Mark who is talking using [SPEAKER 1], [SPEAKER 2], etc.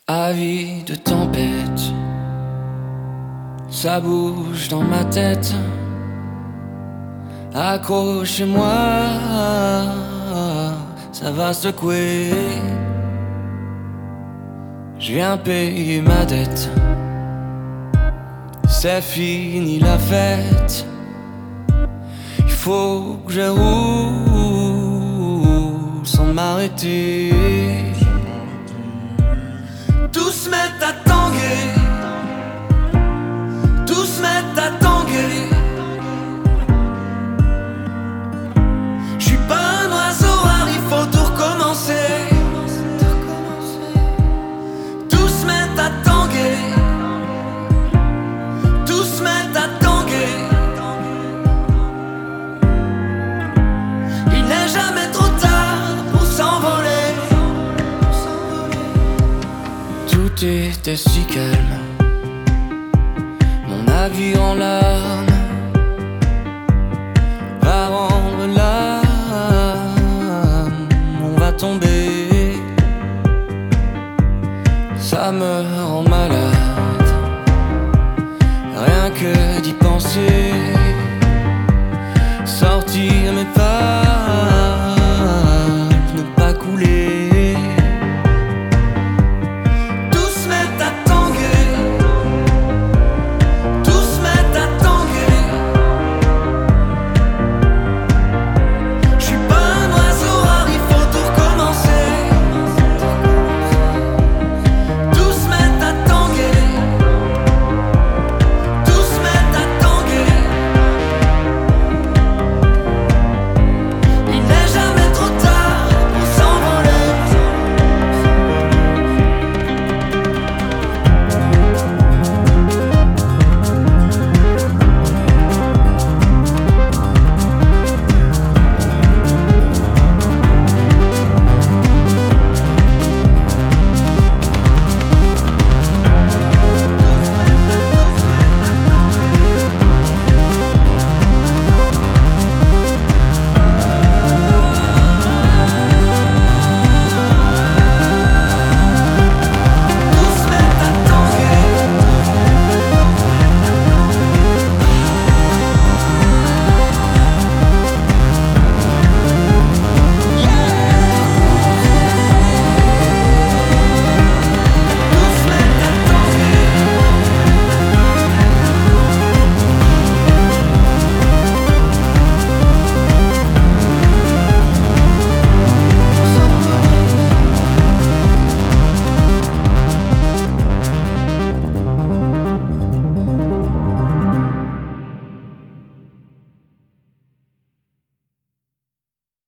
[SPEAKER 1] Avis de tempête, ça bouge dans ma tête. Accroche-moi, ça va secouer. Je viens payer ma dette. C'est fini la fête. Il faut que je roule sans m'arrêter. Tous se mettent à tanguer, tous se mettent à tanguer. Je suis pas un oiseau rare, il faut tout recommencer. Tous se mettent à tanguer, tous se mettent à tanguer. Il n'est jamais trop tard pour s'envoler. Tout était si calme, mon avis en larmes va rendre l'âme. On va tomber, ça me rend malade, rien que d'y penser.